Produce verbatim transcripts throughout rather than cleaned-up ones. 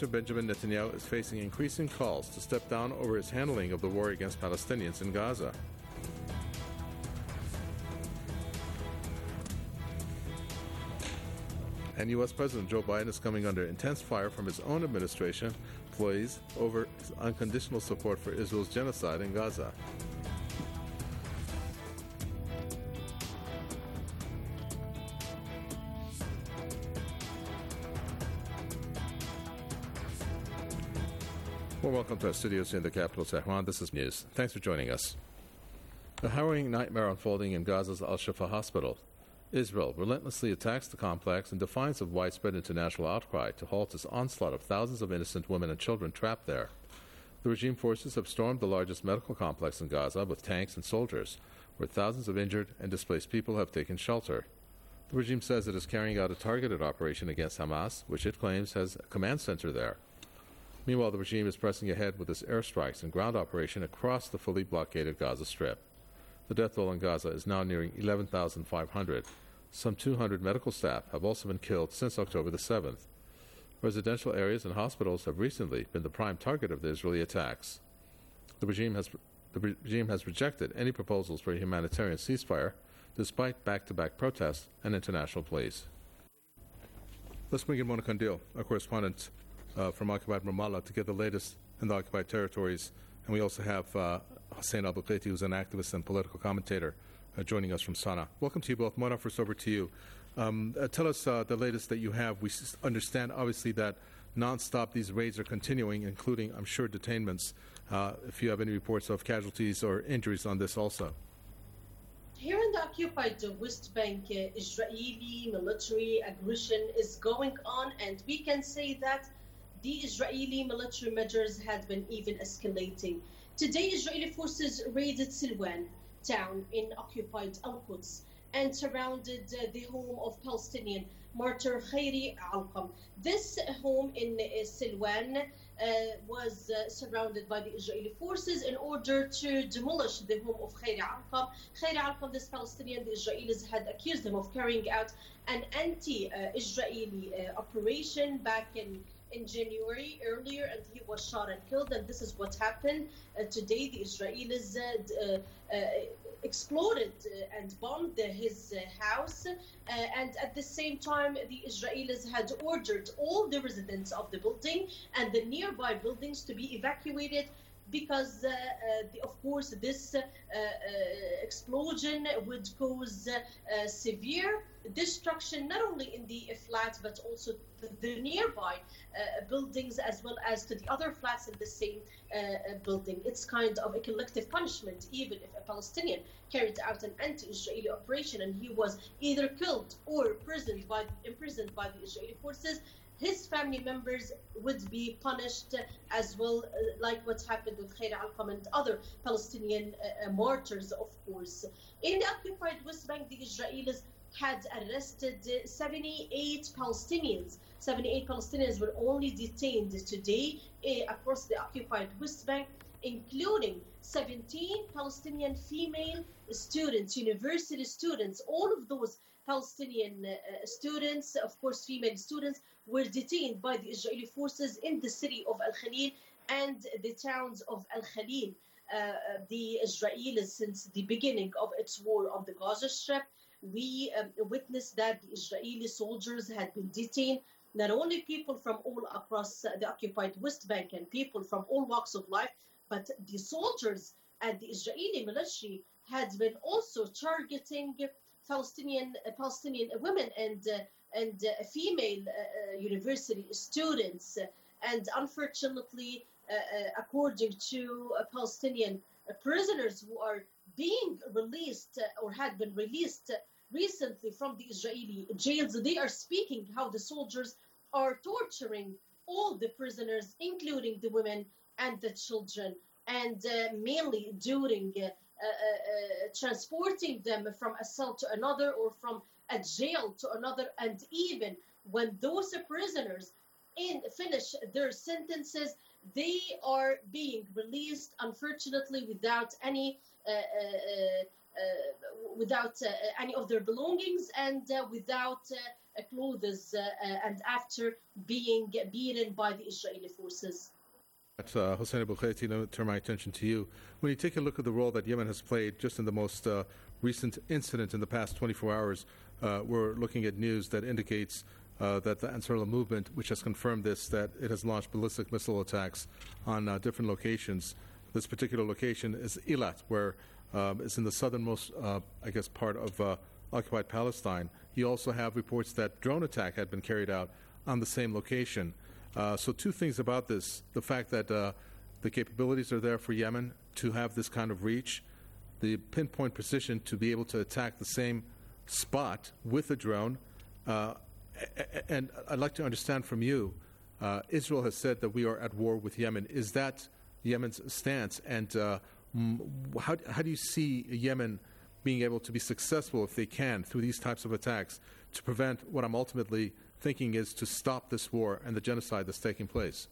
Benjamin Netanyahu is facing increasing calls to step down over his handling of the war against Palestinians in Gaza. And U S President Joe Biden is coming under intense fire from his own administration employees over his unconditional support for Israel's genocide in Gaza. Well, welcome to our studios in the capital, Tehran. This is News. Thanks for joining us. A harrowing nightmare unfolding in Gaza's Al-Shifa hospital. Israel relentlessly attacks the complex in defiance of widespread international outcry to halt its onslaught of thousands of innocent women and children trapped there. The regime forces have stormed the largest medical complex in Gaza with tanks and soldiers, where thousands of injured and displaced people have taken shelter. The regime says it is carrying out a targeted operation against Hamas, which it claims has a command center there. Meanwhile, the regime is pressing ahead with its airstrikes and ground operation across the fully blockaded Gaza Strip. The death toll in Gaza is now nearing eleven thousand five hundred. Some two hundred medical staff have also been killed since October the seventh. Residential areas and hospitals have recently been the prime target of the Israeli attacks. The regime has, the regime has rejected any proposals for a humanitarian ceasefire, despite back-to-back protests and international pleas. Let's bring in Mona Kandil, our correspondent Uh, from occupied Ramallah, to get the latest in the occupied territories. And we also have uh, Hussein Al-Buqaiti, who's an activist and political commentator, uh, joining us from Sana'a. Welcome to you both. Mona, first over to you. Um, uh, tell us uh, the latest that you have. We s- understand, obviously, that nonstop these raids are continuing, including, I'm sure, detainments. Uh, if you have any reports of casualties or injuries on this also. Here in the occupied West Bank, uh, Israeli military aggression is going on, and we can say that the Israeli military measures had been even escalating. Today, Israeli forces raided Silwan town in occupied Al-Quds and surrounded uh, the home of Palestinian martyr Khairi Alqam. This home in uh, Silwan uh, was uh, surrounded by the Israeli forces in order to demolish the home of Khairi Alqam. Khairi Alqam, this Palestinian, the Israelis had accused him of carrying out an anti-Israeli uh, operation back in in January earlier, and he was shot and killed, and this is what happened. Uh, today, the Israelis uh, uh, uh, exploded uh, and bombed his uh, house, uh, and at the same time, the Israelis had ordered all the residents of the building and the nearby buildings to be evacuated because, uh, uh, the, of course, this uh, uh, explosion would cause uh, severe destruction not only in the flat but also the, the nearby uh, buildings, as well as to the other flats in the same uh, building. It's kind of a collective punishment, even if a Palestinian carried out an anti-Israeli operation and he was either killed or imprisoned by, imprisoned by the Israeli forces. His family members would be punished as well, uh, like what happened with Khairi Alqam and other Palestinian uh, martyrs, of course. In the occupied West Bank, the Israelis had arrested uh, seventy-eight Palestinians. seventy-eight Palestinians were only detained today uh, across the occupied West Bank, including seventeen Palestinian female students, university students. All of those Palestinian uh, students, of course female students, were detained by the Israeli forces in the city of Al-Khalil and the towns of Al-Khalil. Uh, the Israelis, since the beginning of its war on the Gaza Strip, we um, witnessed that the Israeli soldiers had been detained, not only people from all across uh, the occupied West Bank and people from all walks of life, but the soldiers and the Israeli military had been also targeting Palestinian uh, Palestinian women and uh, and uh, female uh, uh, university students. And unfortunately, uh, uh, according to uh, Palestinian uh, prisoners who are being released uh, or had been released uh, recently from the Israeli jails, they are speaking how the soldiers are torturing all the prisoners, including the women and the children, and uh, mainly during uh, uh, uh, transporting them from a cell to another or from a jail to another, and even when those prisoners in finish their sentences, they are being released, unfortunately, without any uh, uh, uh, without uh, any of their belongings and uh, without uh, uh, clothes, uh, uh, and after being beaten by the Israeli forces. Uh, Hossein Abu-Ghaiti, to turn my attention to you. When you take a look at the role that Yemen has played just in the most uh, recent incident in the past twenty-four hours, uh, we're looking at news that indicates uh, that the Ansarullah movement, which has confirmed this, that it has launched ballistic missile attacks on uh, different locations. This particular location is Eilat, where um, it's in the southernmost, uh, I guess, part of uh, occupied Palestine. You also have reports that drone attack had been carried out on the same location. Uh, so two things about this: the fact that uh, the capabilities are there for Yemen to have this kind of reach, the pinpoint precision to be able to attack the same spot with a drone. Uh, and I'd like to understand from you, uh, Israel has said that we are at war with Yemen. Is that Yemen's stance? And uh, how, how do you see Yemen being able to be successful, if they can, through these types of attacks, to prevent what I'm ultimately thinking is to stop this war and the genocide that's taking place?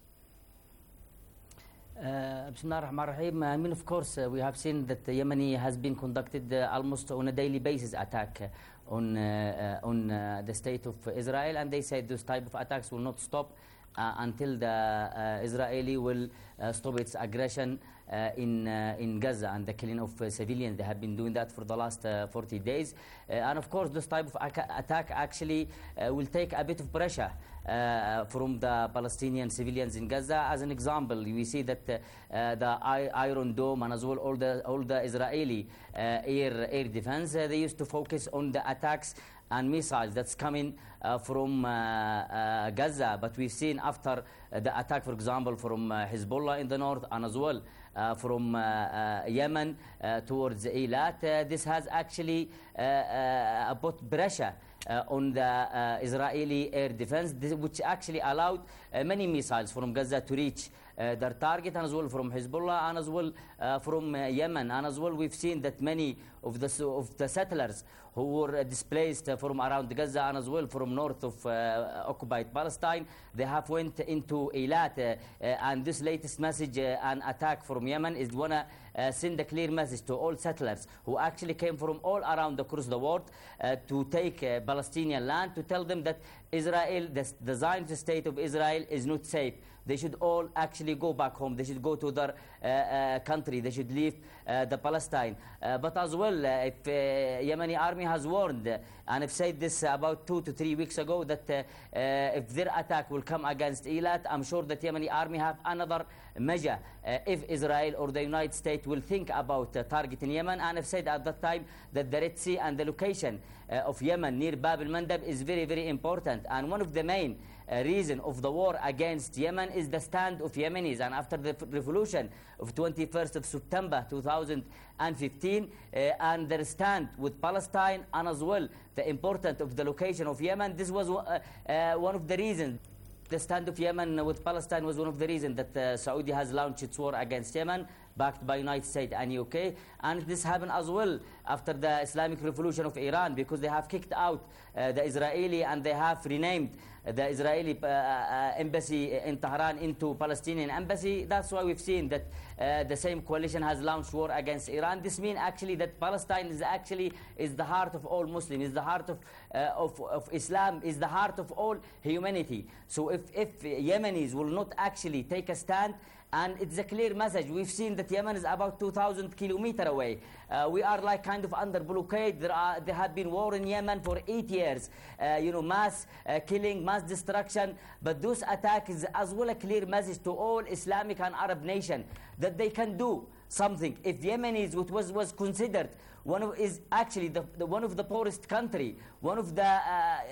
Uh, Bismillah ar-Rahman ar-Rahim. I mean, of course, uh, we have seen that the Yemeni has been conducted uh, almost on a daily basis attack uh, on uh, uh, on uh, the state of Israel, and they said those type of attacks will not stop uh, until the uh, Israeli will uh, stop its aggression uh, in uh, in Gaza and the killing of uh, civilians. They have been doing that for the last uh, forty days, uh, and of course, this type of attack actually uh, will take a bit of pressure Uh, from the Palestinian civilians in Gaza. As an example, we see that uh, uh, the I Iron Dome and as well all the all the Israeli uh, air air defense, uh, they used to focus on the attacks and missiles that's coming uh, from uh, uh, Gaza. But we've seen after uh, the attack, for example, from uh, Hezbollah in the north and as well uh, from uh, uh, Yemen uh, towards Eilat, uh, this has actually uh, uh, put pressure Uh, on the uh, Israeli air defense, which actually allowed uh, many missiles from Gaza to reach uh, their target, and as well from Hezbollah, and as well uh, from uh, Yemen, and as well we've seen that many of the of the settlers who were uh, displaced uh, from around Gaza and as well from north of uh, occupied Palestine, they have went into Eilat, uh, uh, and this latest message uh, and attack from Yemen is wanna uh, send a clear message to all settlers who actually came from all around across the world uh, to take uh, Palestinian land, to tell them that Israel, the, the Zionist state of Israel, is not safe. They should all actually go back home. They should go to their uh, uh, country. They should leave uh, the Palestine. Uh, but as well, uh, if uh, Yemeni army has warned, uh, and I've said this about two to three weeks ago, that uh, uh, if their attack will come against Eilat, I'm sure that Yemeni army have another measure uh, if Israel or the United States will think about uh, targeting Yemen. And I've said at that time that the Red Sea and the location uh, of Yemen near Bab el-Mandab is very, very important. And one of the main Uh, reason of the war against Yemen is the stand of Yemenis. And after the revolution of twenty-first of September two thousand fifteen uh, and their stand with Palestine, and as well the importance of the location of Yemen, this was uh, uh, one of the reasons. The stand of Yemen with Palestine was one of the reasons that uh, Saudi has launched its war against Yemen, backed by United States and U K. And this happened as well after the Islamic Revolution of Iran, because they have kicked out uh, the Israeli, and they have renamed the Israeli uh, uh, embassy in Tehran into Palestinian embassy. That's why we've seen that uh, the same coalition has launched war against Iran. This means actually that Palestine is actually is the heart of all Muslims, is the heart of, uh, of, of Islam, is the heart of all humanity. So if, if Yemenis will not actually take a stand, and it's a clear message. We've seen that Yemen is about two thousand kilometers away. Uh, we are like kind of under blockade. There, are, there have been war in Yemen for eight years. Uh, you know, mass uh, killing, mass destruction. But this attack is as well a clear message to all Islamic and Arab nations that they can do something. If Yemenis, which was, was considered one of, is actually the, the one of the poorest country, one of the uh,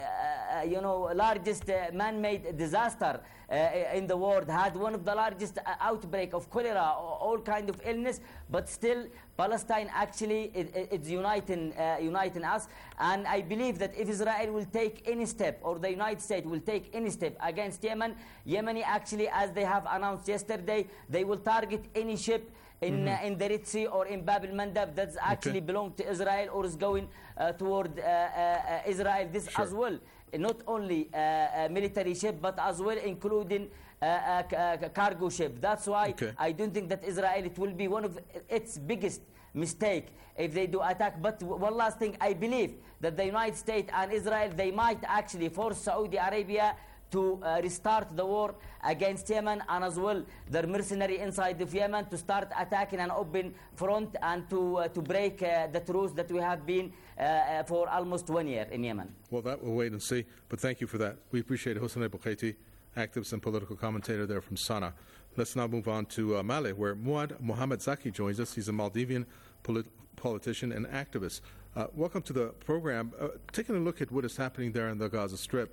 uh, you know largest uh, man-made disaster uh, in the world, had one of the largest uh, outbreak of cholera, all kind of illness, but still Palestine actually it, it, it's uniting uh, uniting us. And I believe that if Israel will take any step, or the United States will take any step against Yemen, Yemeni actually, as they have announced yesterday, they will target any ship in mm-hmm. uh, in the Red Sea or in Bab el-Mandab that's actually okay. belong to Israel or is going uh, toward uh, uh, Israel. This sure. as well, not only uh, a military ship, but as well including uh, uh, c- uh, cargo ship. That's why Okay. I don't think that Israel, it will be one of its biggest mistake if they do attack. But w- one last thing, I believe that the United States and Israel, they might actually force Saudi Arabia to uh, restart the war against Yemen, and as well their mercenary inside of Yemen to start attacking an open front and to uh, to break uh, the truce that we have been uh, uh, for almost one year in Yemen. Well, that we'll wait and see. But thank you for that. We appreciate it. Hossein Al-Bukhaiti, activist and political commentator there from Sana'a. Let's now move on to uh, Male, where Muad Mohammed Zaki joins us. He's a Maldivian polit- politician and activist. Uh, welcome to the program. Uh, taking a look at what is happening there in the Gaza Strip,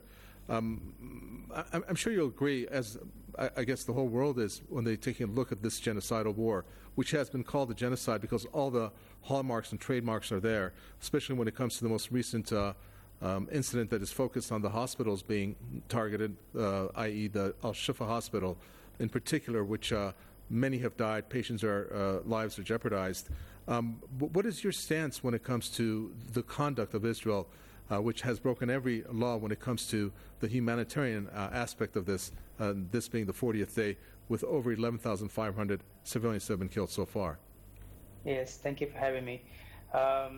um, I- I'm sure you'll agree, as I, I guess the whole world is, when they're taking a look at this genocidal war, which has been called a genocide because all the hallmarks and trademarks are there, especially when it comes to the most recent uh, um, incident that is focused on the hospitals being targeted, uh, that is the Al-Shifa hospital in particular, which uh, many have died, patients' are, uh, lives are jeopardized. Um, wh- what is your stance when it comes to the conduct of Israel, uh, which has broken every law when it comes to the humanitarian uh, aspect of this, uh, this being the fortieth day, with over eleven thousand five hundred civilians have been killed so far? Yes, thank you for having me. Um,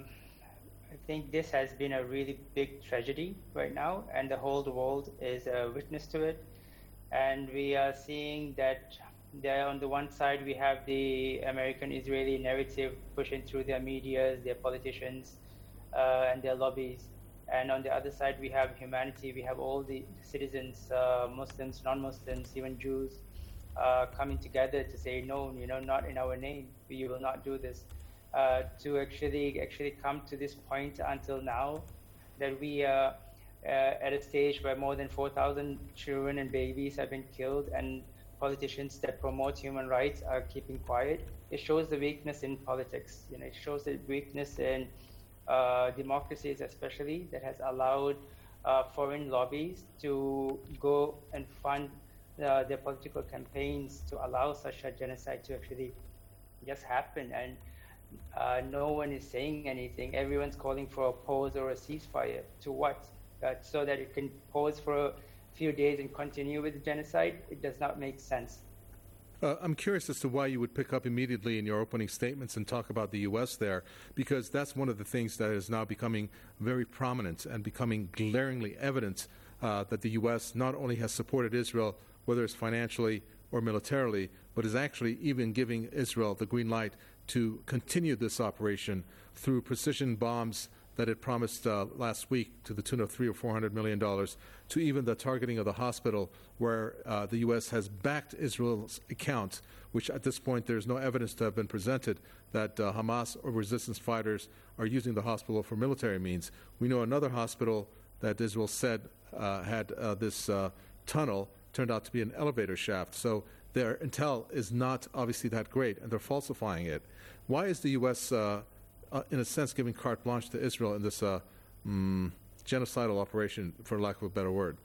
I think this has been a really big tragedy right now, and the whole world is a witness to it. And we are seeing that there, on the one side, we have the American-Israeli narrative pushing through their medias, their politicians, uh, and their lobbies. And on the other side, we have humanity. We have all the citizens, uh, Muslims, non-Muslims, even Jews, uh, coming together to say, no, you know, not in our name. We will not do this. Uh, to actually actually come to this point until now, that we are uh, at a stage where more than four thousand children and babies have been killed, and politicians that promote human rights are keeping quiet. It shows the weakness in politics. You know, it shows the weakness in uh, democracies, especially, that has allowed uh, foreign lobbies to go and fund uh, their political campaigns to allow such a genocide to actually just happen. And uh, no one is saying anything. Everyone's calling for a pause or a ceasefire. To what? Uh, so that it can pause for a few days and continue with the genocide? It does not make sense. Uh, I'm curious as to why you would pick up immediately in your opening statements and talk about the U S there, because that's one of the things that is now becoming very prominent and becoming glaringly evident, uh, that the U S not only has supported Israel, whether it's financially or militarily, but is actually even giving Israel the green light to continue this operation through precision bombs that it promised uh, last week to the tune of three or four hundred million dollars, to even the targeting of the hospital, where uh, the U S has backed Israel's account, which at this point there's no evidence to have been presented that uh, Hamas or resistance fighters are using the hospital for military means. We know another hospital that Israel said uh, had uh, this uh, tunnel turned out to be an elevator shaft. So their intel is not obviously that great, and they're falsifying it. Why is the U S uh, Uh, in a sense, giving carte blanche to Israel in this uh, mm, genocidal operation, for lack of a better word?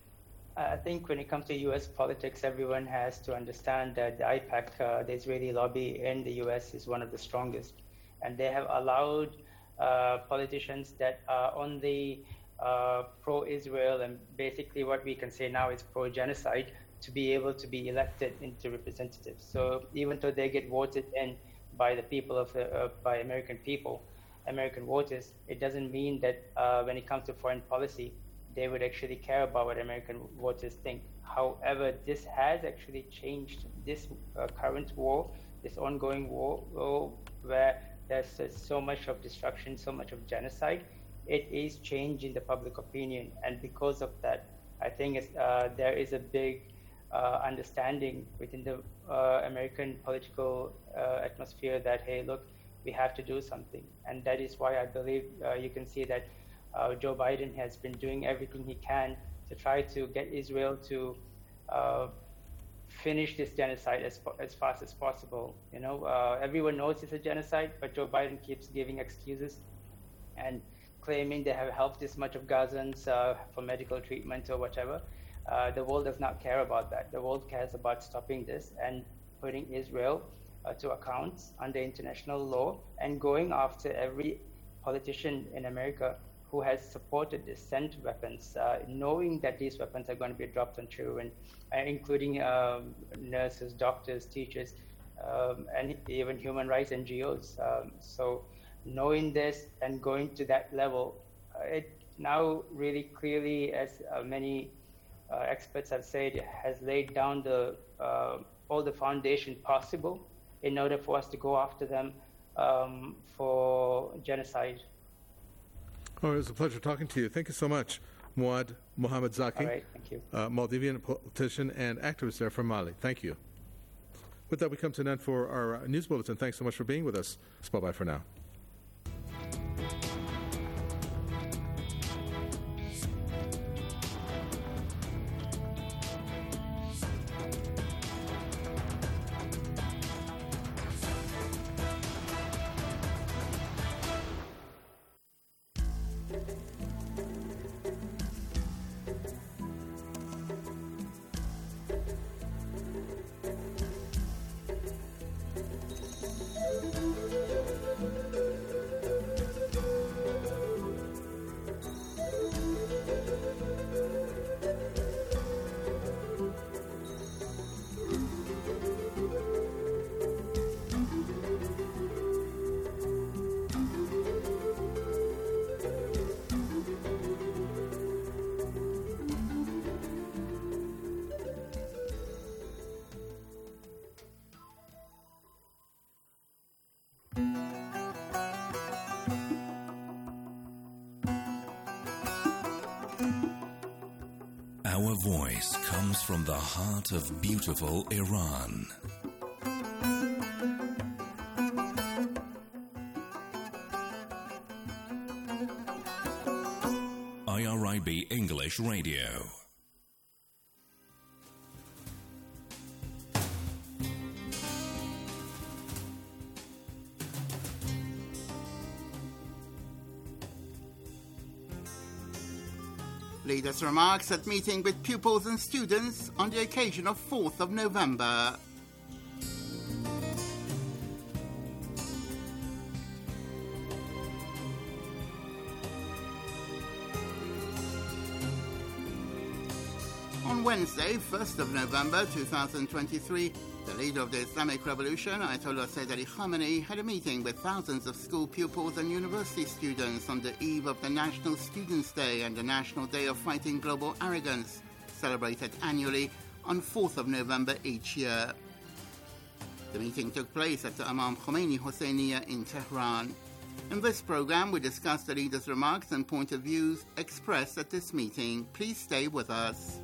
I think when it comes to U S politics, everyone has to understand that the AIPAC, uh, the Israeli lobby in the U S, is one of the strongest. And they have allowed uh, politicians that are only uh, pro-Israel, and basically what we can say now is pro-genocide, to be able to be elected into representatives. So even though they get voted in by the people of the, uh, by American people, American voters, it doesn't mean that uh, when it comes to foreign policy, they would actually care about what American voters think. However, this has actually changed. This uh, current war, this ongoing war, war where there's uh, so much of destruction, so much of genocide, it is changing the public opinion. And because of that, I think it's, uh, there is a big uh, understanding within the uh, American political uh, atmosphere that, hey, look, we have to do something. And that is why I believe uh, you can see that uh, Joe Biden has been doing everything he can to try to get Israel to uh, finish this genocide as, as fast as possible. You know, uh, everyone knows it's a genocide, but Joe Biden keeps giving excuses and claiming they have helped this much of Gazans uh, for medical treatment or whatever. Uh, the world does not care about that. The world cares about stopping this and putting Israel uh, to account under international law and going after every politician in America who has supported this, sent weapons, uh, knowing that these weapons are going to be dropped on children, uh, including um, nurses, doctors, teachers, um, and even human rights N G Os. Um, so knowing this and going to that level, uh, it now really clearly, as uh, many uh, experts have said, has laid down the uh, all the foundation possible in order for us to go after them um, for genocide. Oh, it was a pleasure talking to you. Thank you so much, Muad Mohamed Zaki, All right, thank you. Uh, Maldivian politician and activist there from Mali. Thank you. With that, we come to an end for our news bulletin. Thanks so much for being with us. Bye-bye for now. Our voice comes from the heart of beautiful Iran. I R I B English Radio. Leaders' remarks at meeting with pupils and students on the occasion of fourth of November. On Wednesday, first of November two thousand twenty-three, the leader of the Islamic Revolution, Ayatollah Sayyid Ali Khamenei, had a meeting with thousands of school pupils and university students on the eve of the National Students' Day and the National Day of Fighting Global Arrogance, celebrated annually on fourth of November each year. The meeting took place at the Imam Khomeini Hosseiniya in Tehran. In this program, we discuss the leader's remarks and point of views expressed at this meeting. Please stay with us.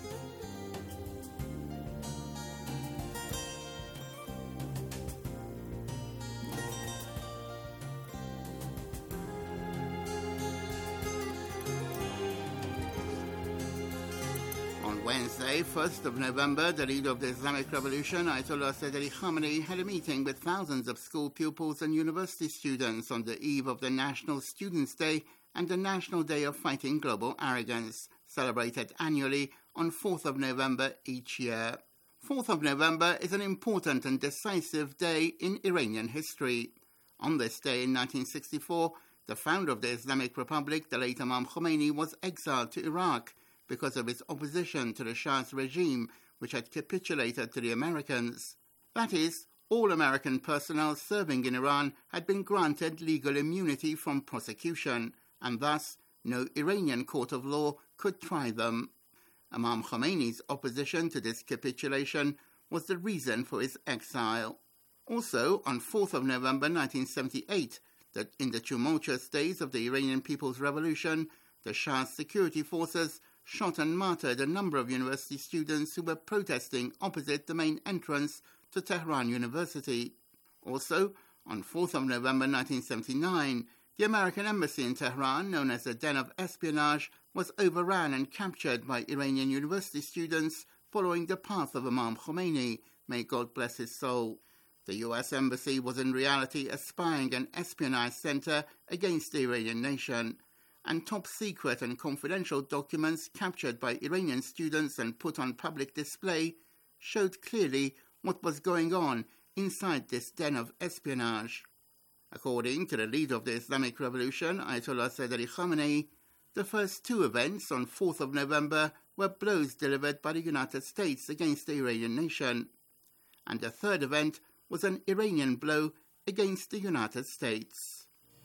Wednesday, first of November, the leader of the Islamic Revolution, Ayatollah Sayyid Ali Khamenei, had a meeting with thousands of school pupils and university students on the eve of the National Students' Day and the National Day of Fighting Global Arrogance, celebrated annually on fourth of November each year. fourth of November is an important and decisive day in Iranian history. On this day in nineteen sixty-four, the founder of the Islamic Republic, the late Imam Khomeini, was exiled to Iraq because of his opposition to the Shah's regime, which had capitulated to the Americans. That is, all American personnel serving in Iran had been granted legal immunity from prosecution, and thus no Iranian court of law could try them. Imam Khomeini's opposition to this capitulation was the reason for his exile. Also, on fourth of November nineteen seventy-eight, that in the tumultuous days of the Iranian People's Revolution, the Shah's security forces shot and martyred a number of university students who were protesting opposite the main entrance to Tehran University. Also, on fourth of November nineteen seventy-nine, the American embassy in Tehran, known as the Den of Espionage, was overrun and captured by Iranian university students following the path of Imam Khomeini, may God bless his soul. The U S embassy was in reality a spying and espionage center against the Iranian nation, and top-secret and confidential documents captured by Iranian students and put on public display showed clearly what was going on inside this den of espionage. According to the leader of the Islamic Revolution, Ayatollah Said Ali Khamenei, the first two events on fourth of November were blows delivered by the United States against the Iranian nation, and the third event was an Iranian blow against the United States.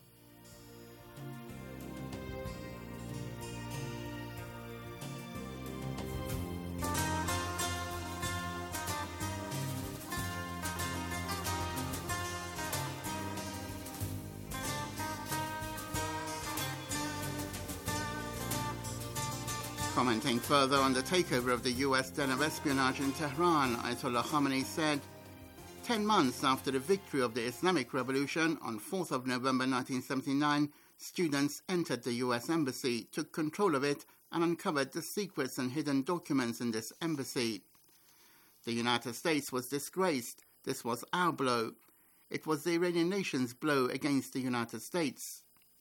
Commenting further on the takeover of the U S den of espionage in Tehran, Ayatollah Khamenei said, Ten months after the victory of the Islamic Revolution on fourth of November nineteen seventy-nine, students entered the U S embassy, took control of it, and uncovered the secrets and hidden documents in this embassy. The United States was disgraced. This was our blow. It was the Iranian nation's blow against the United States.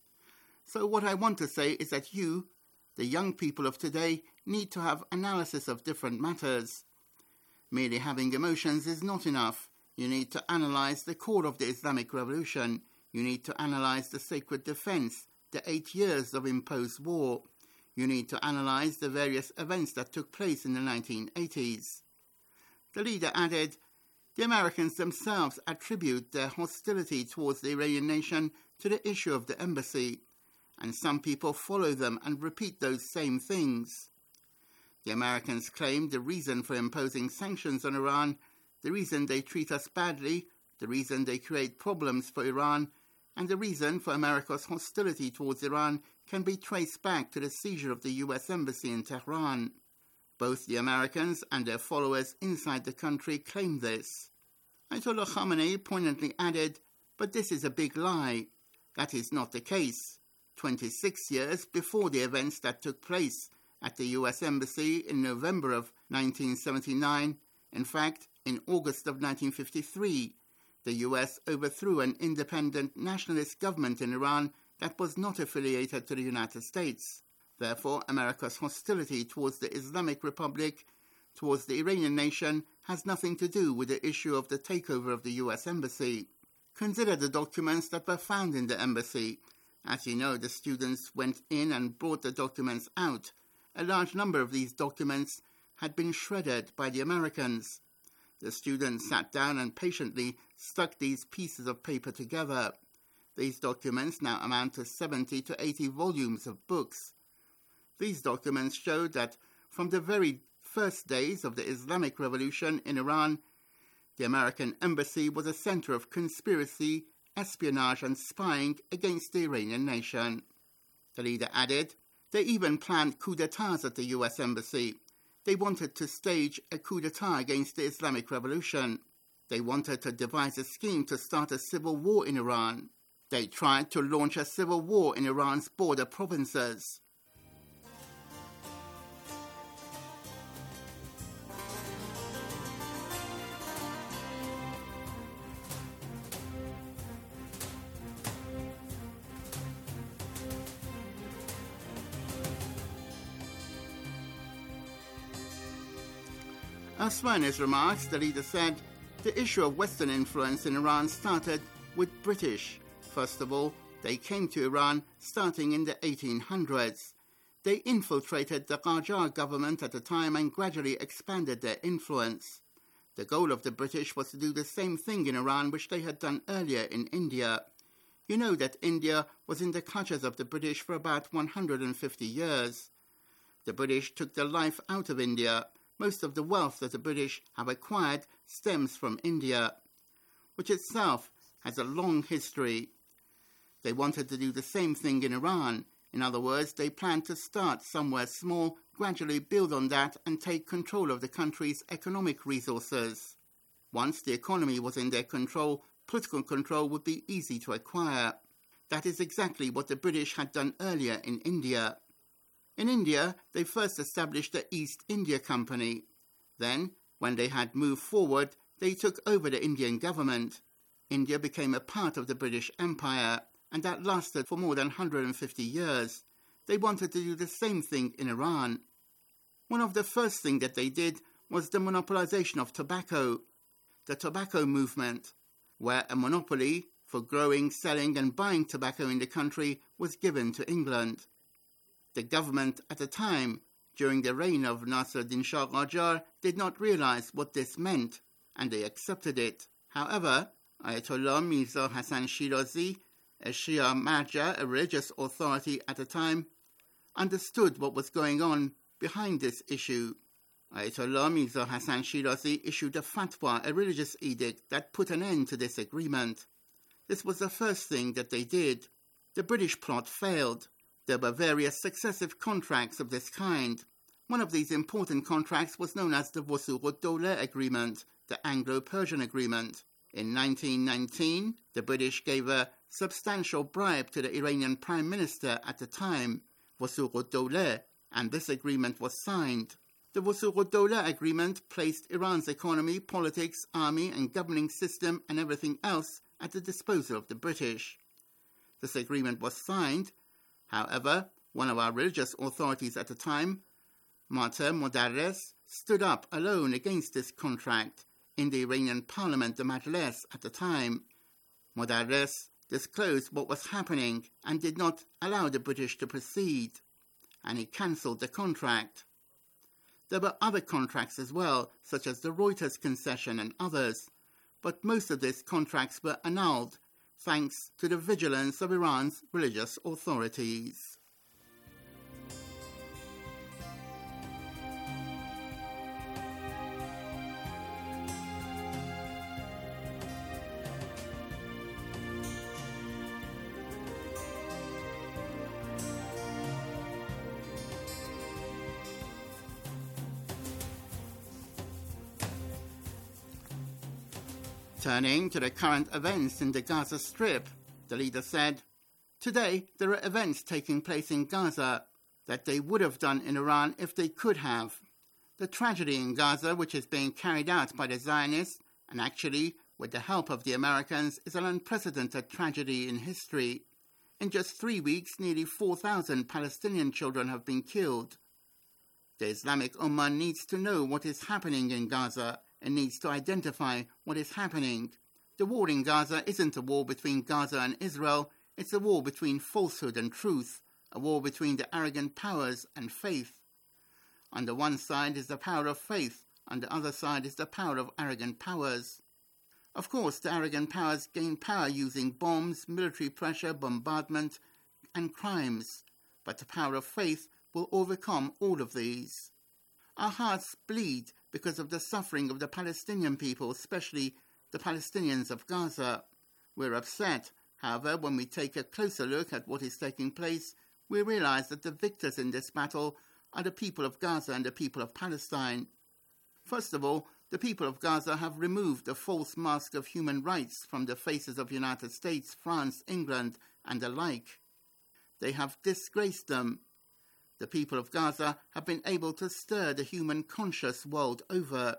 So what I want to say is that you, the young people of today, need to have analysis of different matters. Merely having emotions is not enough. You need to analyze the core of the Islamic Revolution. You need to analyze the sacred defense, the eight years of imposed war. You need to analyze the various events that took place in the nineteen eighties. The leader added, the Americans themselves attribute their hostility towards the Iranian nation to the issue of the embassy, and some people follow them and repeat those same things. The Americans claim the reason for imposing sanctions on Iran, the reason they treat us badly, the reason they create problems for Iran, and the reason for America's hostility towards Iran can be traced back to the seizure of the U S embassy in Tehran. Both the Americans and their followers inside the country claim this. Ayatollah Khamenei poignantly added, but this is a big lie. That is not the case. twenty-six years before the events that took place at the U S embassy in November of nineteen seventy-nine, in fact, in August of nineteen fifty-three, the U S overthrew an independent nationalist government in Iran that was not affiliated to the United States. Therefore, America's hostility towards the Islamic Republic, towards the Iranian nation, has nothing to do with the issue of the takeover of the U S embassy. Consider the documents that were found in the embassy. As you know, the students went in and brought the documents out. A large number of these documents had been shredded by the Americans. The students sat down and patiently stuck these pieces of paper together. These documents now amount to seventy to eighty volumes of books. These documents show that from the very first days of the Islamic Revolution in Iran, the American embassy was a center of conspiracy, espionage and spying against the Iranian nation. The leader added, they even planned coups d'etats at the U S embassy. They wanted to stage a coup d'etat against the Islamic Revolution. They wanted to devise a scheme to start a civil war in Iran. They tried to launch a civil war in Iran's border provinces. Elsewhere in his remarks, the leader said, the issue of Western influence in Iran started with British. First of all, they came to Iran starting in the eighteen hundreds. They infiltrated the Qajar government at the time and gradually expanded their influence. The goal of the British was to do the same thing in Iran which they had done earlier in India. You know that India was in the clutches of the British for about one hundred fifty years. The British took the life out of India. Most of the wealth that the British have acquired stems from India, which itself has a long history. They wanted to do the same thing in Iran. In other words, they planned to start somewhere small, gradually build on that, and take control of the country's economic resources. Once the economy was in their control, political control would be easy to acquire. That is exactly what the British had done earlier in India. In India, they first established the East India Company. Then, when they had moved forward, they took over the Indian government. India became a part of the British Empire, and that lasted for more than one hundred fifty years. They wanted to do the same thing in Iran. One of the first things that they did was the monopolization of tobacco, the tobacco movement, where a monopoly for growing, selling and buying tobacco in the country was given to England. The government at the time, during the reign of Nasruddin Shah Qajar, did not realize what this meant, and they accepted it. However, Ayatollah Mirza Hassan Shirazi, a Shia Marja, a religious authority at the time, understood what was going on behind this issue. Ayatollah Mirza Hassan Shirazi issued a fatwa, a religious edict that put an end to this agreement. This was the first thing that they did. The British plot failed. There were various successive contracts of this kind. One of these important contracts was known as the Wusuq-ud-Dawla Agreement, the Anglo-Persian Agreement. In nineteen nineteen, the British gave a substantial bribe to the Iranian Prime Minister at the time, Wusuq-ud-Dawla, and this agreement was signed. The Wusuq-ud-Dawla Agreement placed Iran's economy, politics, army and governing system and everything else at the disposal of the British. This agreement was signed. However, one of our religious authorities at the time, Martyr Modarres, stood up alone against this contract in the Iranian parliament, the Majlis, at the time. Modarres disclosed what was happening and did not allow the British to proceed, and he cancelled the contract. There were other contracts as well, such as the Reuters concession and others, but most of these contracts were annulled thanks to the vigilance of Iran's religious authorities. Turning to the current events in the Gaza Strip, the leader said, "Today there are events taking place in Gaza that they would have done in Iran if they could have. The tragedy in Gaza, which is being carried out by the Zionists, and actually with the help of the Americans, is an unprecedented tragedy in history. In just three weeks, nearly four thousand Palestinian children have been killed. The Islamic Ummah needs to know what is happening in Gaza and needs to identify what is happening. The war in Gaza isn't a war between Gaza and Israel, it's a war between falsehood and truth, a war between the arrogant powers and faith. On the one side is the power of faith, on the other side is the power of arrogant powers. Of course, the arrogant powers gain power using bombs, military pressure, bombardment, and crimes, but the power of faith will overcome all of these. Our hearts bleed because of the suffering of the Palestinian people, especially the Palestinians of Gaza. We're upset. However, when we take a closer look at what is taking place, we realize that the victors in this battle are the people of Gaza and the people of Palestine. First of all, the people of Gaza have removed the false mask of human rights from the faces of the United States, France, England, and the like. They have disgraced them. The people of Gaza have been able to stir the human conscience world over.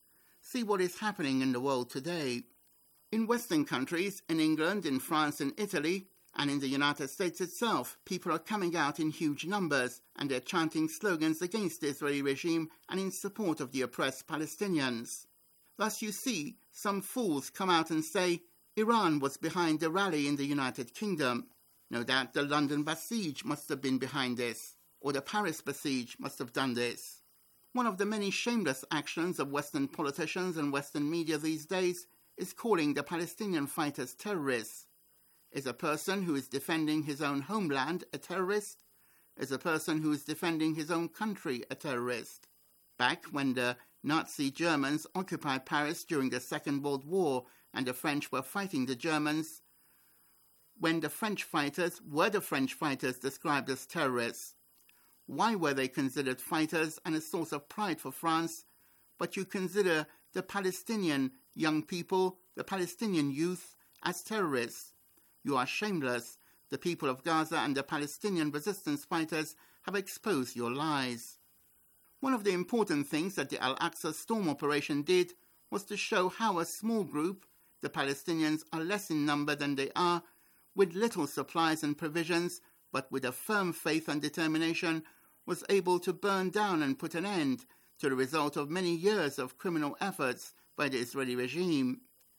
See what is happening in the world today. In Western countries, in England, in France and Italy, and in the United States itself, people are coming out in huge numbers and they're chanting slogans against the Israeli regime and in support of the oppressed Palestinians. Thus you see some fools come out and say Iran was behind the rally in the United Kingdom. No doubt the London besiege must have been behind this, or the Paris besiege must have done this. One of the many shameless actions of Western politicians and Western media these days is calling the Palestinian fighters terrorists. Is a person who is defending his own homeland a terrorist? Is a person who is defending his own country a terrorist? Back when the Nazi Germans occupied Paris during the Second World War and the French were fighting the Germans, when the French fighters were the French fighters described as terrorists, why were they considered fighters and a source of pride for France, but you consider the Palestinian young people, the Palestinian youth, as terrorists? You are shameless. The people of Gaza and the Palestinian resistance fighters have exposed your lies. One of the important things that the Al-Aqsa storm operation did was to show how a small group, the Palestinians are less in number than they are, with little supplies and provisions, but with a firm faith and determination, was able to burn down and put an end to the result of many years of criminal efforts by the Israeli regime.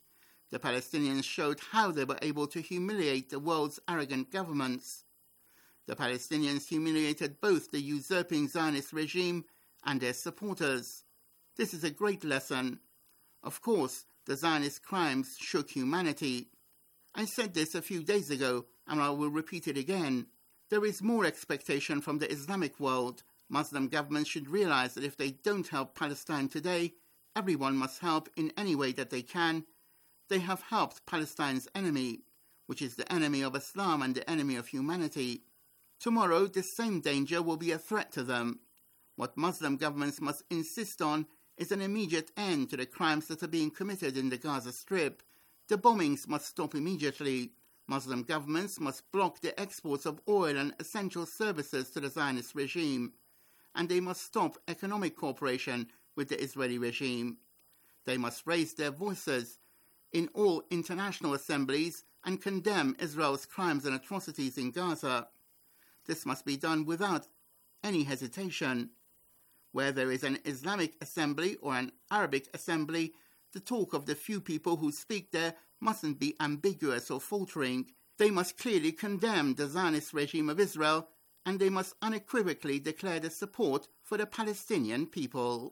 The Palestinians showed how they were able to humiliate the world's arrogant governments. The Palestinians humiliated both the usurping Zionist regime and their supporters. This is a great lesson. Of course, the Zionist crimes shook humanity. I said this a few days ago, and I will repeat it again. There is more expectation from the Islamic world. Muslim governments should realize that if they don't help Palestine today, everyone must help in any way that they can. They have helped Palestine's enemy, which is the enemy of Islam and the enemy of humanity. Tomorrow, this same danger will be a threat to them. What Muslim governments must insist on is an immediate end to the crimes that are being committed in the Gaza Strip. The bombings must stop immediately. Muslim governments must block the exports of oil and essential services to the Zionist regime. And they must stop economic cooperation with the Israeli regime. They must raise their voices in all international assemblies and condemn Israel's crimes and atrocities in Gaza. This must be done without any hesitation. Where there is an Islamic assembly or an Arabic assembly, the talk of the few people who speak there mustn't be ambiguous or faltering. They must clearly condemn the Zionist regime of Israel, and they must unequivocally declare their support for the Palestinian people.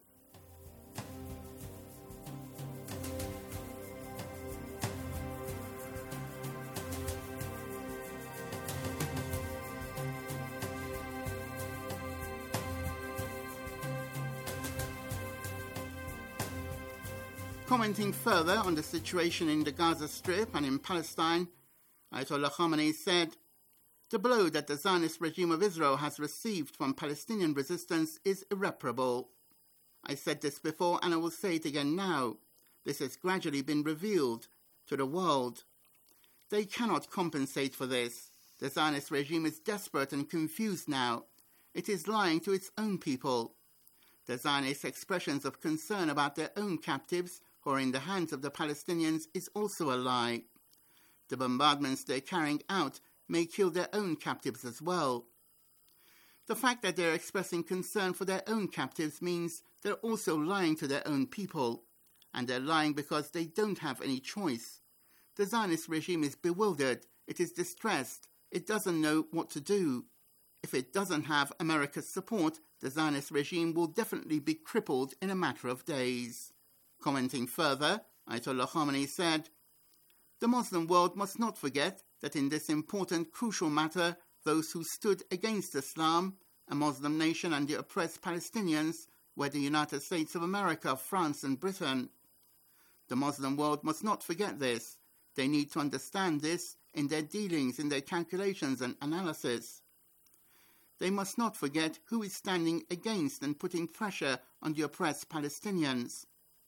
Commenting further on the situation in the Gaza Strip and in Palestine, Ayatollah Khamenei said, "The blow that the Zionist regime of Israel has received from Palestinian resistance is irreparable. I said this before and I will say it again now. This has gradually been revealed to the world. They cannot compensate for this. The Zionist regime is desperate and confused now. It is lying to its own people. The Zionist expressions of concern about their own captives who are in the hands of the Palestinians is also a lie. The bombardments they're carrying out may kill their own captives as well. The fact that they're expressing concern for their own captives means they're also lying to their own people, and they're lying because they don't have any choice. The Zionist regime is bewildered, it is distressed, it doesn't know what to do. If it doesn't have America's support, the Zionist regime will definitely be crippled in a matter of days." Commenting further, Ayatollah Khamenei said, "The Muslim world must not forget that in this important, crucial matter, those who stood against Islam, a Muslim nation, and the oppressed Palestinians were the United States of America, France, and Britain. The Muslim world must not forget this. They need to understand this in their dealings, in their calculations and analysis. They must not forget who is standing against and putting pressure on the oppressed Palestinians.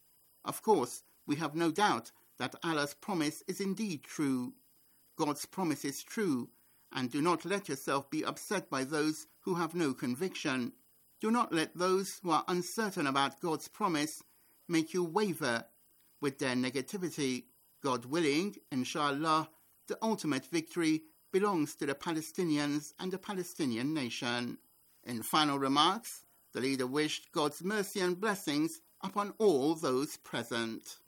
Of course, we have no doubt that Allah's promise is indeed true. God's promise is true, and do not let yourself be upset by those who have no conviction. Do not let those who are uncertain about God's promise make you waver with their negativity. God willing, inshallah, the ultimate victory belongs to the Palestinians and the Palestinian nation." In final remarks, the leader wished God's mercy and blessings upon all those present.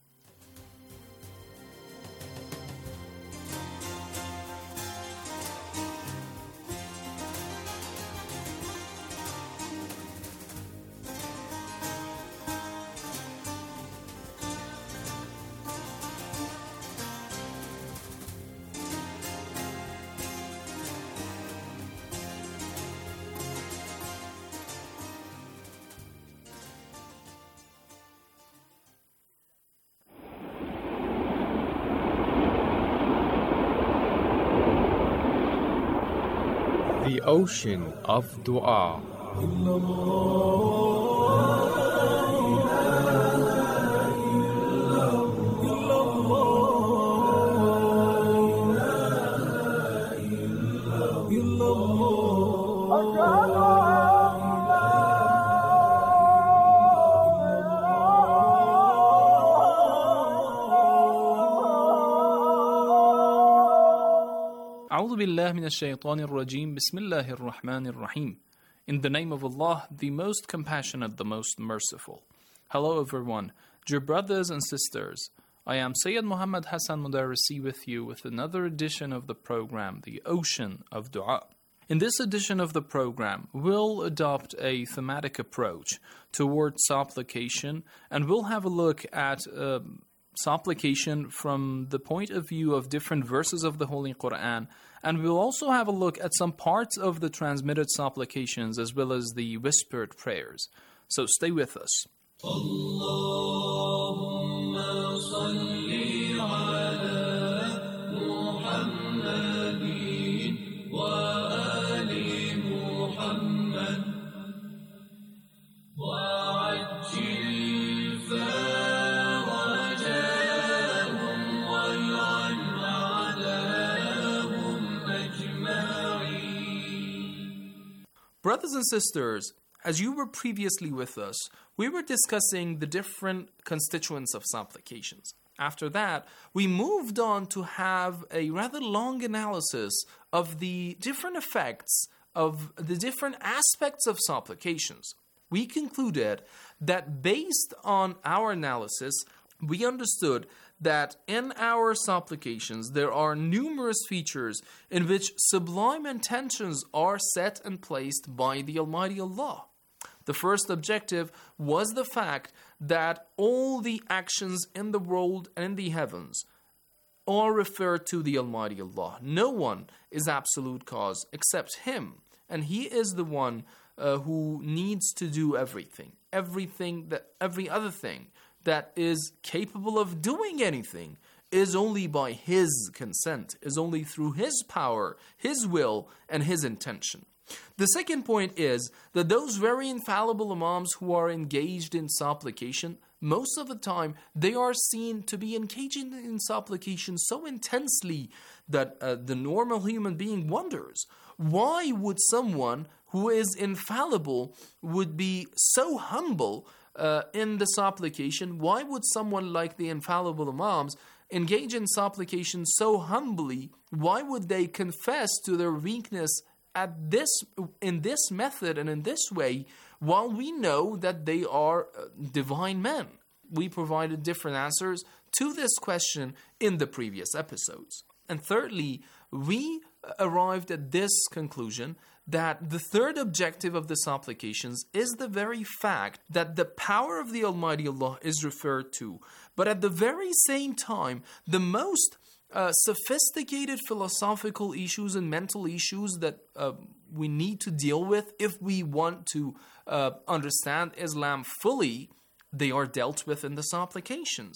The ocean of dua. أعوذ بالله من الشيطان الرجيم بسم الله الرحمن الرحيم. In the name of Allah, the most compassionate, the most merciful. Hello everyone, dear brothers and sisters. I am Sayyid Muhammad Hassan Mudarrisi with you with another edition of the program, The Ocean of Dua. In this edition of the program, we'll adopt a thematic approach towards supplication, and we'll have a look at uh, supplication from the point of view of different verses of the Holy Quran, and we'll also have a look at some parts of the transmitted supplications as well as the whispered prayers. So stay with us. Allahumma salli ala Muhammadin wa ali Muhammad wa ajil farajahum wal'an a'dahum ajma'in. Brothers and sisters, as you were previously with us, we were discussing the different constituents of supplications. After that, we moved on to have a rather long analysis of the different effects of the different aspects of supplications. We concluded that based on our analysis, we understood that in our supplications there are numerous features in which sublime intentions are set and placed by the Almighty Allah. The first objective was the fact that all the actions in the world and in the heavens all refer to the Almighty Allah. No one is absolute cause except Him, and He is the one uh, who needs to do everything. Everything that every other thing that is capable of doing anything is only by His consent, is only through His power, His will, and His intention. The second point is that those very infallible imams who are engaged in supplication, most of the time they are seen to be engaging in supplication so intensely that uh, the normal human being wonders, why would someone who is infallible would be so humble uh, in the supplication? Why would someone like the infallible imams engage in supplication so humbly? Why would they confess to their weakness at this in this method and in this way, while we know that they are divine men? We provided different answers to this question in the previous episodes. And thirdly, we arrived at this conclusion that the third objective of the supplications is the very fact that the power of the Almighty Allah is referred to, but at the very same time, the most Uh, sophisticated philosophical issues and mental issues that uh, we need to deal with if we want to uh, understand Islam fully, they are dealt with in the supplications.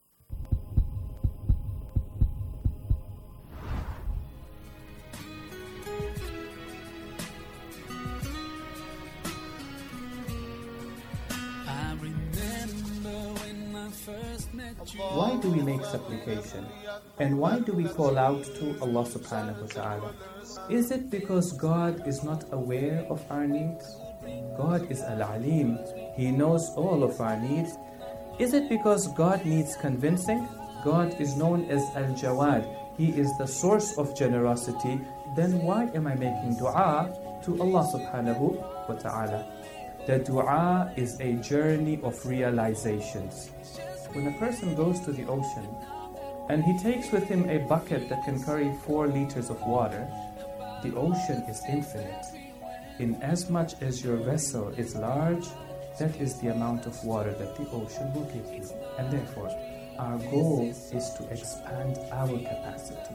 Why do we make supplication? And why do we call out to Allah subhanahu wa ta'ala? Is it because God is not aware of our needs? God is Al-Alim. He knows all of our needs. Is it because God needs convincing? God is known as Al-Jawad. He is the source of generosity. Then why am I making dua to Allah subhanahu wa ta'ala? The dua is a journey of realizations. When a person goes to the ocean and he takes with him a bucket that can carry four liters of water, the ocean is infinite. In as much as your vessel is large, that is the amount of water that the ocean will give you. And therefore, our goal is to expand our capacity.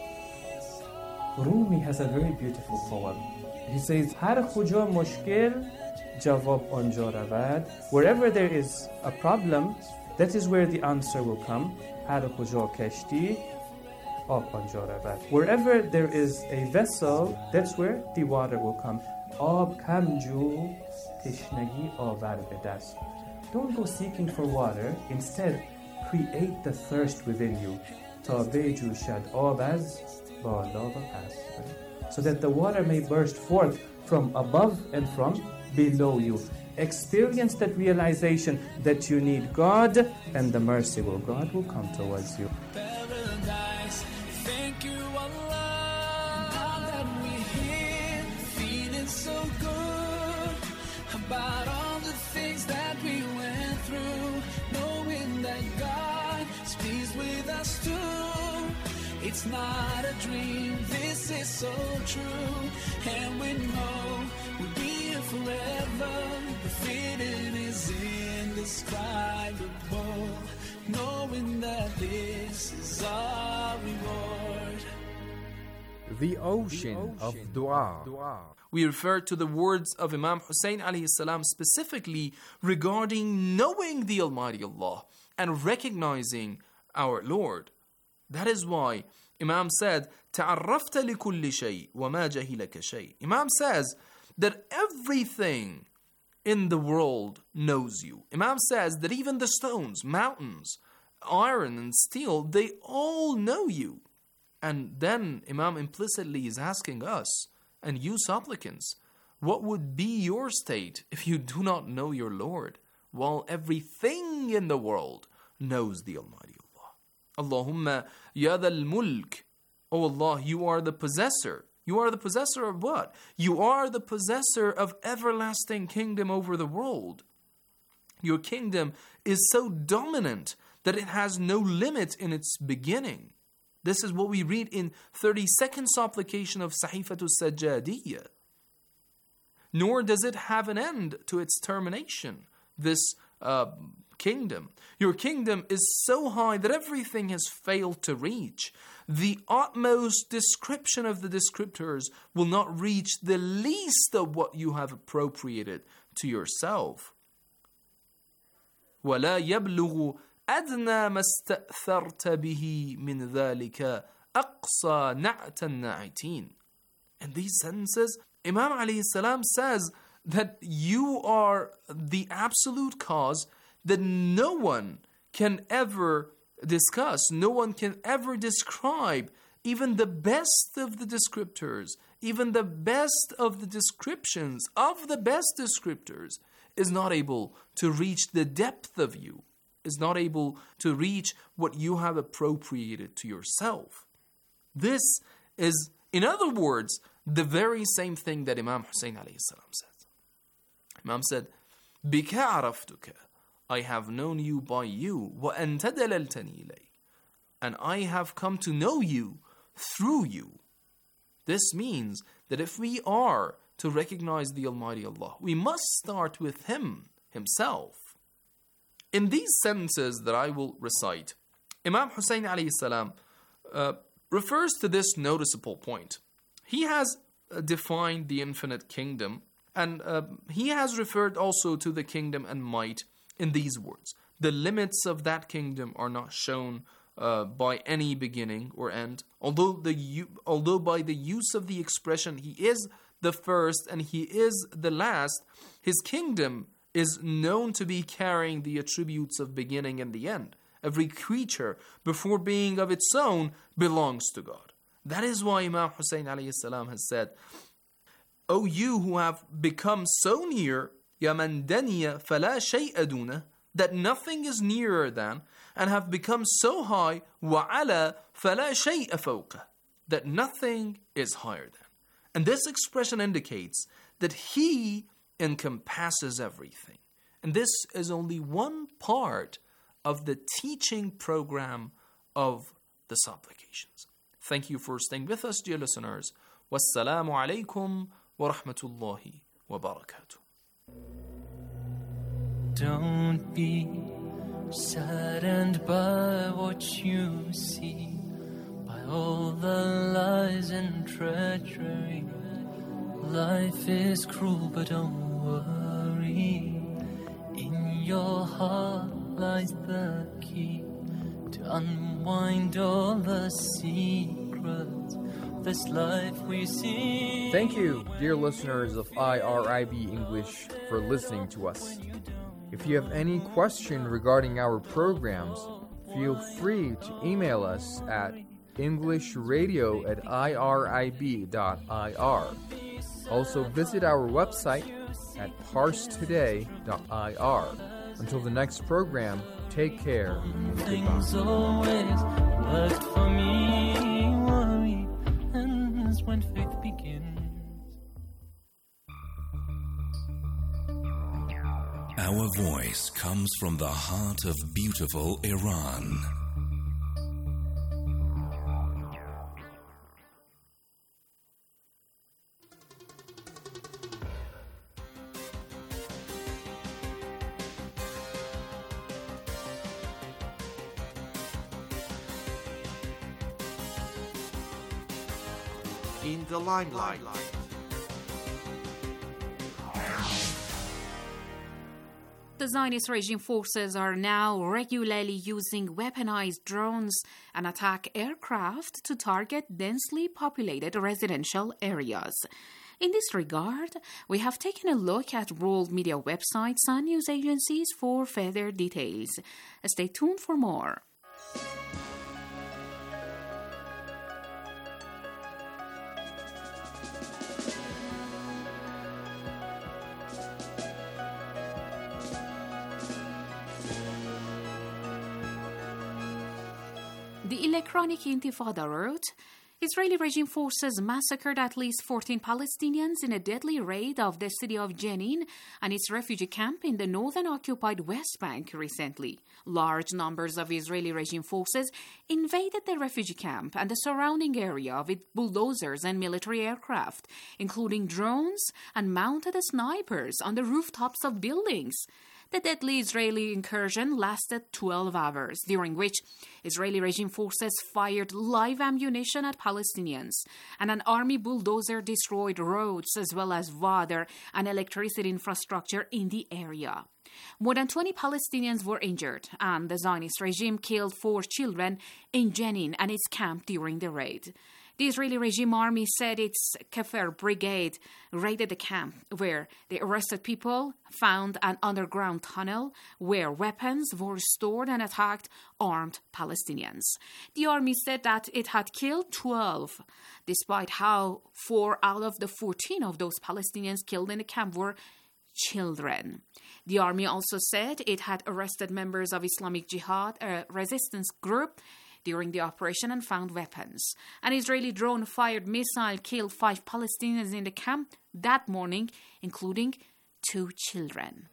Rumi has a very beautiful poem. He says, Har khuja mushkil jawab anja ravad. Wherever there is a problem, that is where the answer will come. Har khuja kashti ab anja ravad. Wherever there is a vessel, that's where the water will come. Ab kamju tishnagi avar bedast. Don't go seeking for water. Instead, create the thirst within you. Ta beju shad abaz bala wa pas. So that the water may burst forth from above and from below you. Experience that realization that you need God, and the mercy of God will come towards you. Paradise, thank you Allah, now that we're here, feeling so good about all the things that we went through, knowing that God is pleased with It's not a dream, this is so true. And we know we'll be here forever. The feeling is indescribable, knowing that this is our reward. The ocean of dua. We refer to the words of Imam Hussein alayhi salam specifically regarding knowing the Almighty Allah and recognizing our Lord. That is why Imam said, تَعَرَّفْتَ لِكُلِّ شَيْءٍ وَمَا جَهِلَكَ شَيْءٍ. Imam says that everything in the world knows you. Imam says that even the stones, mountains, iron and steel, they all know you. And then Imam implicitly is asking us and you supplicants, what would be your state if you do not know your Lord, while everything in the world knows the Almighty Allah? Allahumma ya dhal mulk. Oh Allah, you are the possessor. You are the possessor of what? You are the possessor of everlasting kingdom over the world. Your kingdom is so dominant that it has no limit in its beginning. This is what we read in thirty-second supplication of Sahifatul Sajjadiyya. Nor does it have an end to its termination, this uh, kingdom. Your kingdom is so high that everything has failed to reach. The utmost description of the descriptors will not reach the least of what you have appropriated to yourself. وَلَا يَبْلُغُ أَدْنَى مَا اسْتَأْثَرْتَ بِهِ مِنْ ذَلِكَ أَقْصَى نَعْتَ النَّاعِتِينَ. In these sentences, Imam alayhi salam says that you are the absolute cause that no one can ever discuss, no one can ever describe. Even the best of the descriptors, even the best of the descriptions of the best descriptors is not able to reach the depth of you, is not able to reach what you have appropriated to yourself. This is, in other words, the very same thing that Imam Hussein alayhi salam said. Imam said, بِكَ عَرَفْتُكَ, I have known you by you, وَأَنْتَ دَلَلْتَنِي إِلَيْكَ, and I have come to know you through you. This means that if we are to recognize the Almighty Allah, we must start with Him, Himself. In these sentences that I will recite, Imam Hussein alayhi salam uh, refers to this noticeable point. He has uh, defined the infinite kingdom, and uh, he has referred also to the kingdom and might in these words. The limits of that kingdom are not shown uh, by any beginning or end. Although the although by the use of the expression He is the first and He is the last, His kingdom is known to be carrying the attributes of beginning and the end. Every creature, before being of its own, belongs to God. That is why Imam Hussein alayhi salam has said, O you who have become so near, Ya man daniya fala shay'a duna, that nothing is nearer than, and have become so high, wa ala fala shay'a fawqa, that nothing is higher than. And this expression indicates that He encompasses everything. And this is only one part of the teaching program of the supplications. Thank you for staying with us, dear listeners. Wassalamu alaikum wa rahmatullahi wa barakatuh. Don't be saddened by what you see, by all the lies and treachery. Life is cruel, but don't worry. In your heart lies the key to unwind all the secrets of this life we see. Thank you, dear listeners of I R I B English, for listening to us. If you have any question regarding our programs, feel free to email us at englishradio at irib dot I R. Also visit our website at parse today dot I R. Until the next program, take care and Things goodbye. always worked for me. Worry ends when faith begins. Our voice comes from the heart of beautiful Iran. in the limelight. The Zionist regime forces are now regularly using weaponized drones and attack aircraft to target densely populated residential areas. In this regard, we have taken a look at world media websites and news agencies for further details. Stay tuned for more. The Electronic Intifada wrote, Israeli regime forces massacred at least fourteen Palestinians in a deadly raid of the city of Jenin and its refugee camp in the northern occupied West Bank recently. Large numbers of Israeli regime forces invaded the refugee camp and the surrounding area with bulldozers and military aircraft, including drones and mounted snipers on the rooftops of buildings. The deadly Israeli incursion lasted twelve hours, during which Israeli regime forces fired live ammunition at Palestinians, and an army bulldozer destroyed roads as well as water and electricity infrastructure in the area. More than twenty Palestinians were injured, and the Zionist regime killed four children in Jenin and its camp during the raid. The Israeli regime army said its Kefer brigade raided the camp, where they arrested people, found an underground tunnel where weapons were stored, and attacked armed Palestinians. The army said that it had killed twelve, despite how four out of the fourteen of those Palestinians killed in the camp were children. The army also said it had arrested members of Islamic Jihad, a resistance group, during the operation and found weapons. An Israeli drone-fired missile killed five Palestinians in the camp that morning, including two children.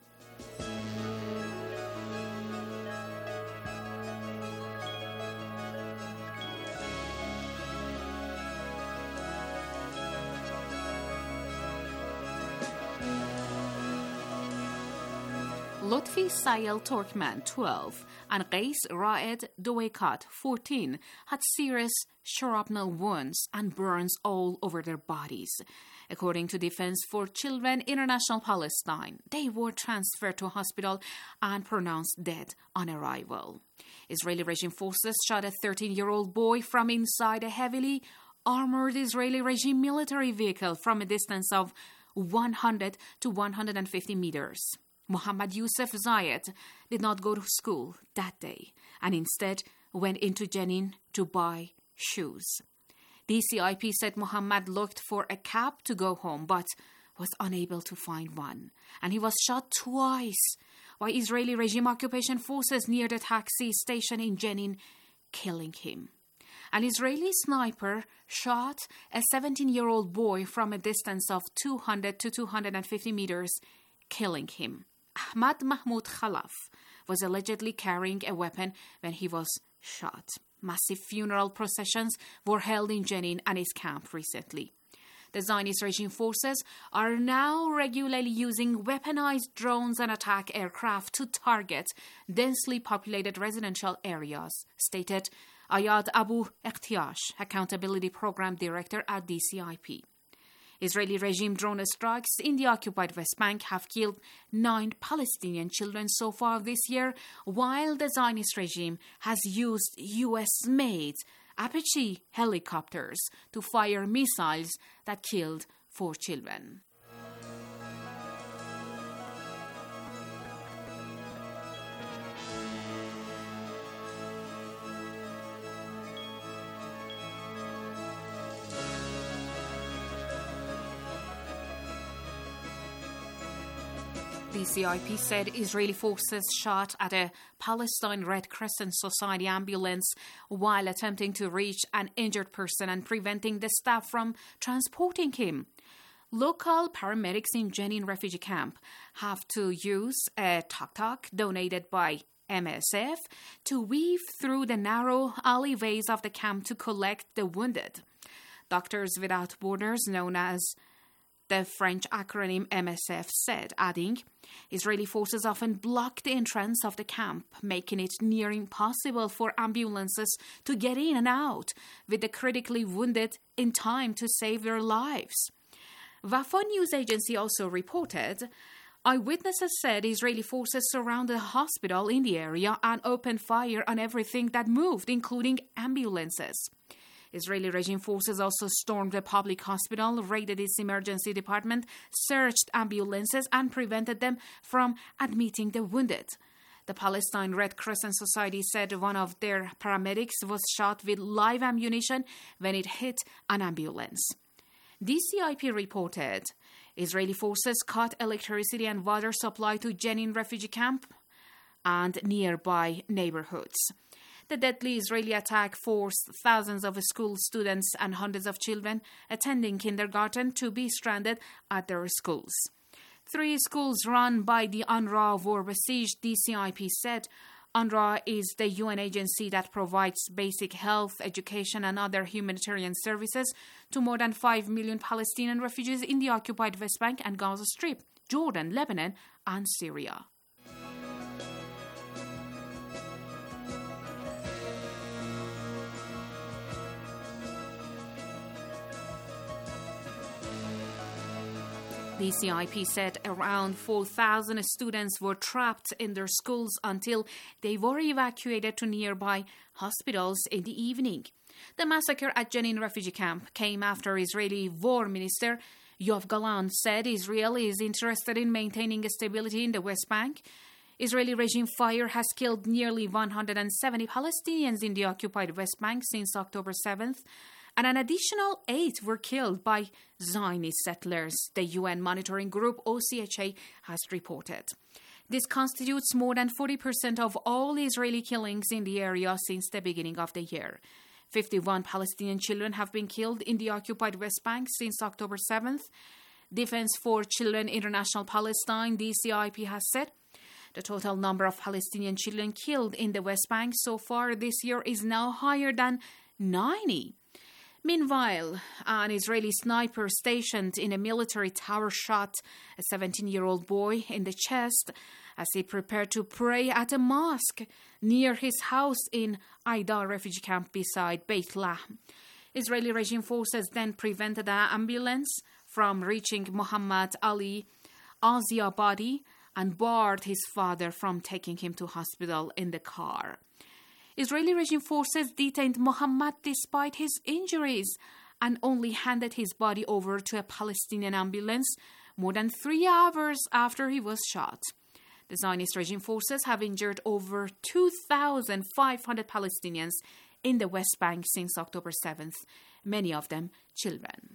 Lotfi Sayel Torkman, twelve, and Qais Raed Doekat, fourteen, had serious shrapnel wounds and burns all over their bodies. According to Defense for Children International Palestine, they were transferred to a hospital and pronounced dead on arrival. Israeli regime forces shot a thirteen-year-old boy from inside a heavily armored Israeli regime military vehicle from a distance of one hundred to one hundred fifty meters. Mohammad Youssef Zayed did not go to school that day and instead went into Jenin to buy shoes. D C I P said Mohammad looked for a cab to go home but was unable to find one, and he was shot twice by Israeli regime occupation forces near the taxi station in Jenin, killing him. An Israeli sniper shot a seventeen-year-old boy from a distance of two hundred to two hundred fifty meters, killing him. Ahmad Mahmoud Khalaf was allegedly carrying a weapon when he was shot. Massive funeral processions were held in Jenin and its camp recently. The Zionist regime forces are now regularly using weaponized drones and attack aircraft to target densely populated residential areas, stated Ayad Abu Ekhtiash, Accountability Program Director at D C I P. Israeli regime drone strikes in the occupied West Bank have killed nine Palestinian children so far this year, while the Zionist regime has used U S-made Apache helicopters to fire missiles that killed four children. D C I P said Israeli forces shot at a Palestine Red Crescent Society ambulance while attempting to reach an injured person and preventing the staff from transporting him. Local paramedics in Jenin refugee camp have to use a tuk-tuk donated by M S F to weave through the narrow alleyways of the camp to collect the wounded. Doctors Without Borders, known as the French acronym M S F said, adding, Israeli forces often block the entrance of the camp, making it near impossible for ambulances to get in and out with the critically wounded in time to save their lives. Wafa news agency also reported, eyewitnesses said Israeli forces surrounded a hospital in the area and opened fire on everything that moved, including ambulances. Israeli regime forces also stormed a public hospital, raided its emergency department, searched ambulances, and prevented them from admitting the wounded. The Palestine Red Crescent Society said one of their paramedics was shot with live ammunition when it hit an ambulance. D C I P reported Israeli forces cut electricity and water supply to Jenin refugee camp and nearby neighborhoods. The deadly Israeli attack forced thousands of school students and hundreds of children attending kindergarten to be stranded at their schools. Three schools run by the UNRWA were besieged, D C I P said. UNRWA is the U N agency that provides basic health, education, and other humanitarian services to more than five million Palestinian refugees in the occupied West Bank and Gaza Strip, Jordan, Lebanon, and Syria. D C I P said around four thousand students were trapped in their schools until they were evacuated to nearby hospitals in the evening. The massacre at Jenin refugee camp came after Israeli War Minister Yoav Gallant said Israel is interested in maintaining stability in the West Bank. Israeli regime fire has killed nearly one hundred seventy Palestinians in the occupied West Bank since October seventh. And an additional eight were killed by Zionist settlers, the U N monitoring group O C H A has reported. This constitutes more than forty percent of all Israeli killings in the area since the beginning of the year. fifty-one Palestinian children have been killed in the occupied West Bank since October seventh. Defense for Children International Palestine, D C I P, has said the total number of Palestinian children killed in the West Bank so far this year is now higher than ninety. Meanwhile, an Israeli sniper stationed in a military tower shot a seventeen-year-old boy in the chest as he prepared to pray at a mosque near his house in Aida refugee camp beside Beit Lahm. Israeli regime forces then prevented the ambulance from reaching Muhammad Ali Aziabadi and barred his father from taking him to hospital in the car. Israeli regime forces detained Muhammad despite his injuries and only handed his body over to a Palestinian ambulance more than three hours after he was shot. The Zionist regime forces have injured over two thousand five hundred Palestinians in the West Bank since October seventh, many of them children.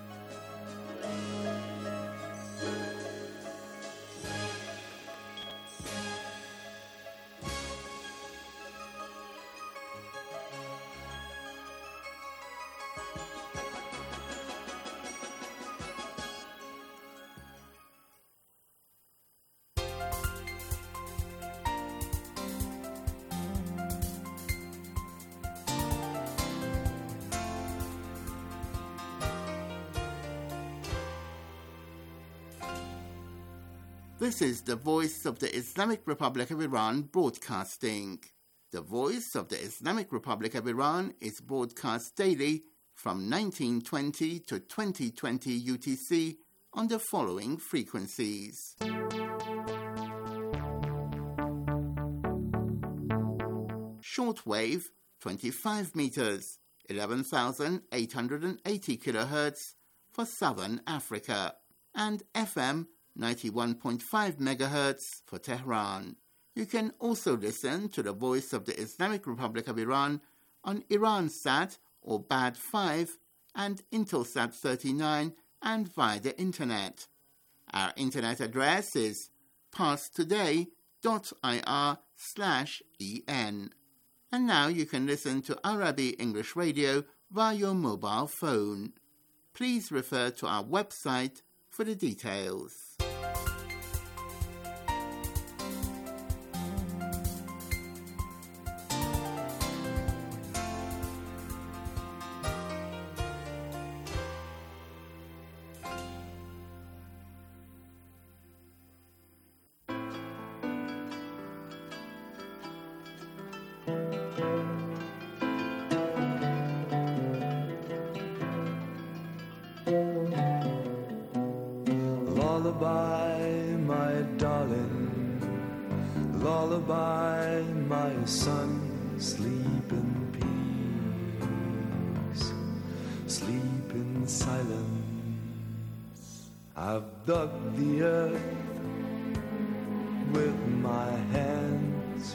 This is the Voice of the Islamic Republic of Iran broadcasting. The Voice of the Islamic Republic of Iran is broadcast daily from nineteen twenty to twenty twenty U T C on the following frequencies. Shortwave, twenty-five meters, eleven thousand eight hundred eighty kilohertz for Southern Africa, and F M ninety-one point five megahertz for Tehran. You can also listen to the Voice of the Islamic Republic of Iran on Iransat or B A D five and Intelsat thirty-nine and via the Internet. Our Internet address is parstoday dot I R slash E N. And now you can listen to Arabi English Radio via your mobile phone. Please refer to our website for the details. Lullaby, my darling, lullaby, my son, sleep in peace, sleep in silence. I've dug the earth with my hands,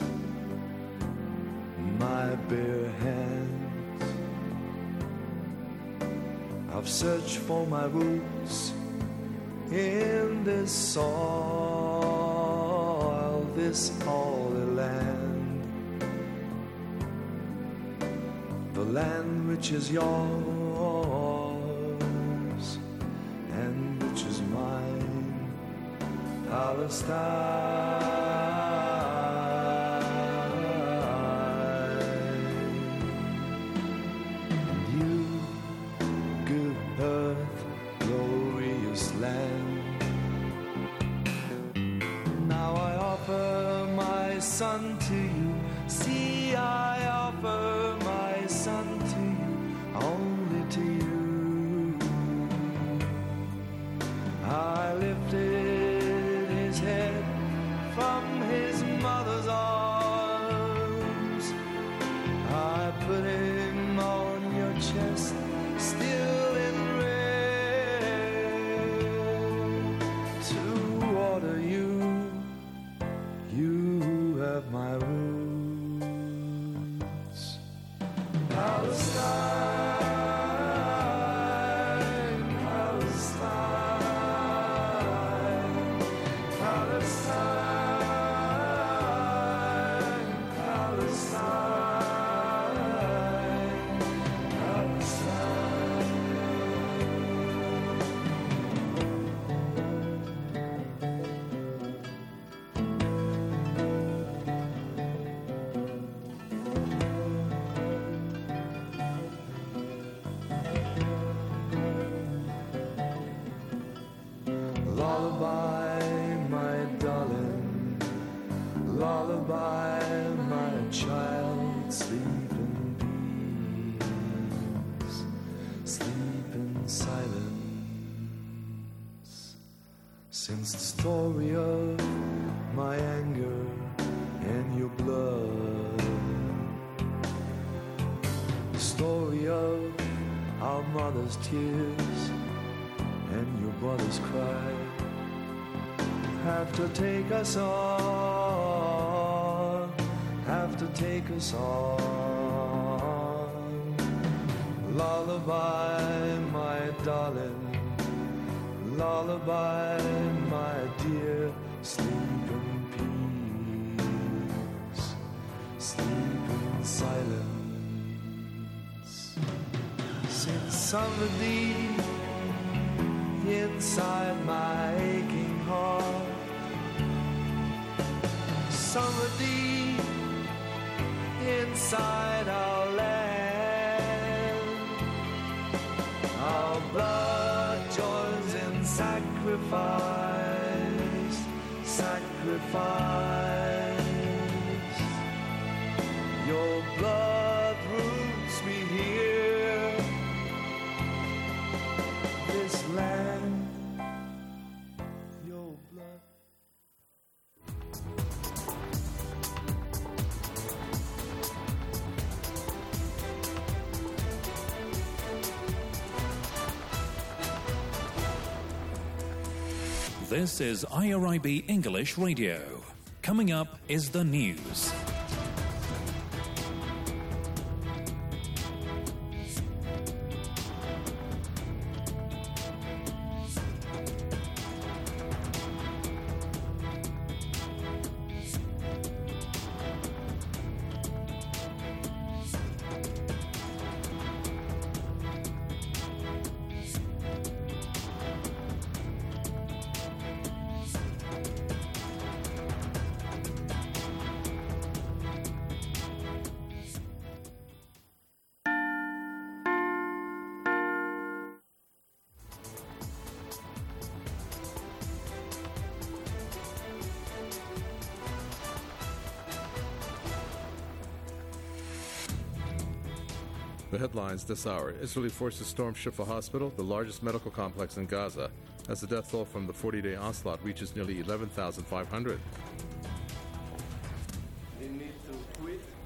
my bare hands. I've searched for my roots in this soil, this holy land, the land which is yours and which is mine, Palestine. And you, good earth, glorious land, now I offer my son to you. See, I offer my son to you, only to you. I lifted his head from his mother's arms. I put him on your chest, still in red, to order you. You have my roots, Palestine, Palestine, Palestine, Palestine, Palestine. Lullaby, my darling, lullaby, my child, sleep in peace, sleep in silence. Since the story of my anger and your blood, the story of our mother's tears and your brother's cry, have to take us on, have to take us on. Lullaby, my darling, lullaby, my dear, sleep in peace, sleep in silence. Since summer deep inside my aching heart, summer deep inside our land, our blood joins in sacrifice, sacrifice. Your blood roots me here, this land, your blood. This is I R I B English Radio. Coming up is the news. The headlines this hour. Israeli forces storm Shifa Hospital, the largest medical complex in Gaza. as the death toll from the forty-day onslaught reaches nearly eleven thousand five hundred. They need to quit